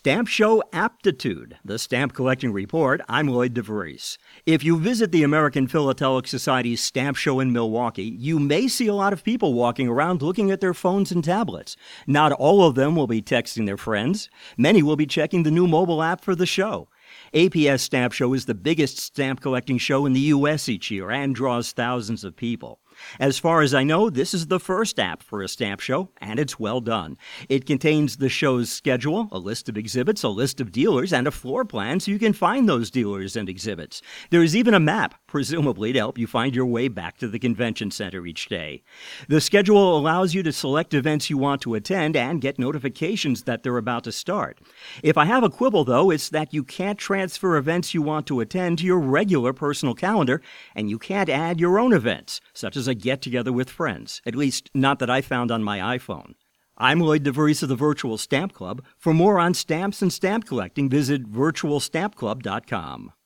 Stamp Show Aptitude, the Stamp Collecting Report. I'm Lloyd DeVries. If you visit the American Philatelic Society's Stamp Show in Milwaukee, you may see a lot of people walking around looking at their phones and tablets. Not all of them will be texting their friends. Many will be checking the new mobile app for the show. APS Stamp Show is the biggest stamp collecting show in the U.S. each year and draws thousands of people. As far as I know, this is the first app for a stamp show, and it's well done. It contains the show's schedule, a list of exhibits, a list of dealers, and a floor plan so you can find those dealers and exhibits. There is even a map, presumably to help you find your way back to the convention center each day. The schedule allows you to select events you want to attend and get notifications that they're about to start. If I have a quibble, though, it's that you can't transfer events you want to attend to your regular personal calendar, and you can't add your own events, such as a get-together with friends, at least not that I found on my iPhone. I'm Lloyd DeVries of the Virtual Stamp Club. For more on stamps and stamp collecting, visit virtualstampclub.com.